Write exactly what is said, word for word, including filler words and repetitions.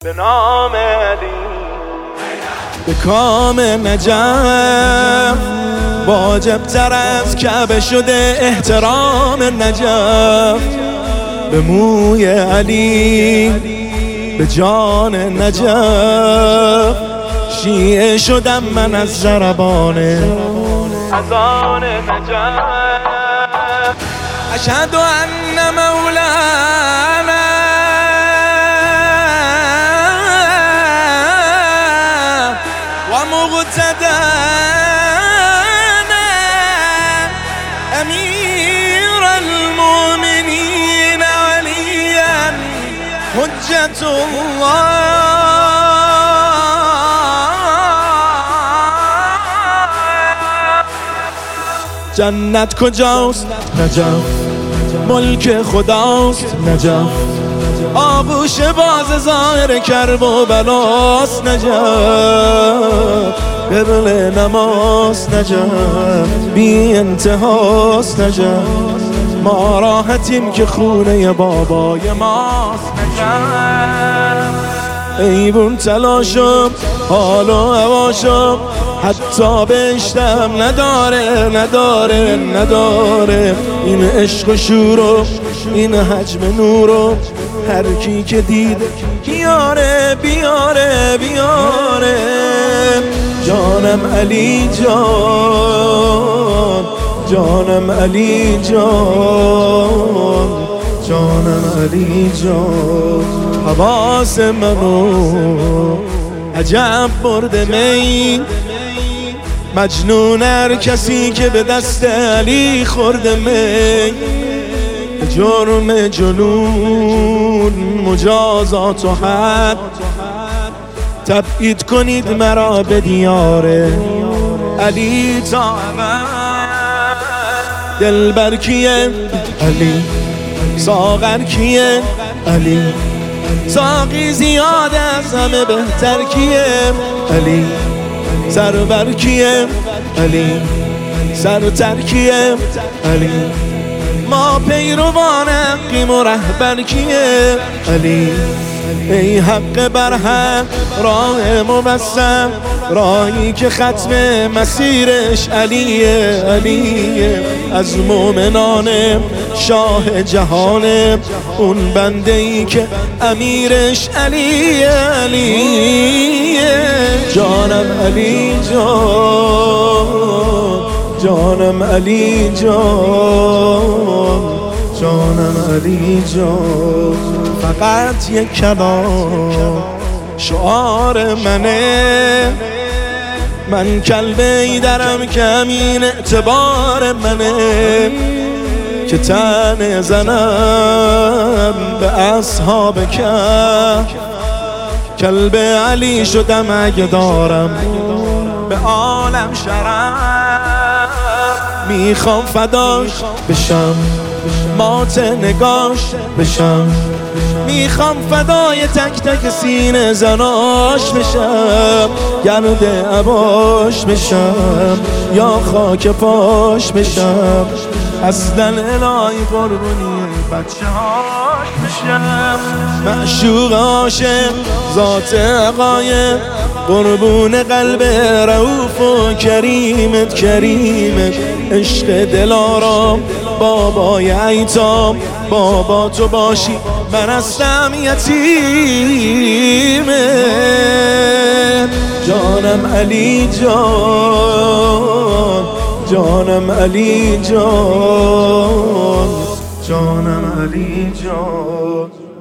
به نام علی، به کام نجف واجب تر از کعبه شده احترام نجف. به موی علی به جان نجف شیعه شدم من از ضربان اذان نجف. اشهد ان مولانا و مقتدانا امیر المؤمنین ولیا حجت الله. جنت کجاست؟ نجف. ملک خداست؟ نجف. آغوش باز ظاهر کرب و بلاست؟ نجف. قبل نماز؟ نجف. بی انتهاست؟ نجف. ما راحتیم که خونه بابای ماست؟ نجف. ایوون تلاشم حال و هواشم حتی بهشتم نداره نداره نداره. این عشق و شورو این حجم نورو هر کی که دیده بیاره بیاره بیاره. جانم علی جان جانم علی جان جانم علی جان. حواس منو عجب برده می مجنون هر کسی که به دست علی خورده می. به جرم جنون مجازات و حد تبعید کنید مرا به دیار علی تا ابد. دلبر کیه؟ علی. ساغر کیه؟ علی. ساقی زیاد از همه بهتر کیه؟ علی. سربر کیه؟ علی. سرتر کیه؟ علی. ما پیروان حقیم و رهبر کیه؟ علی. ای حق بر حق راه موسم راهی که ختم مسیرش علیه علیه. از مومنان شاه جهانه اون بنده ای که امیرش علیه علیه. جانم علی جان جانم علی جان جانم علی جان. فقط یک کلام شعار منه، من کلبه درم که همین اعتبار منه که تن زنم به اصحاب کهف. کلب علی شدم اگه دارم به عالم شرف. میخوام فداش بشم مات نگاش بشم. میخوام فدای تک تک سینه زناش بشم. گرد عباش بشم یا خاک پاش بشم. اصلا الهی قربونی بچه هاش بشم. معشوق عاشق ذات عقایق قربون قلب رؤوف و کریمت کریمت. عشق دلارام بابای ایتام بابا تو باشی من هستم یتیمه. جانم علی جان جانم علی جان جانم علی جان.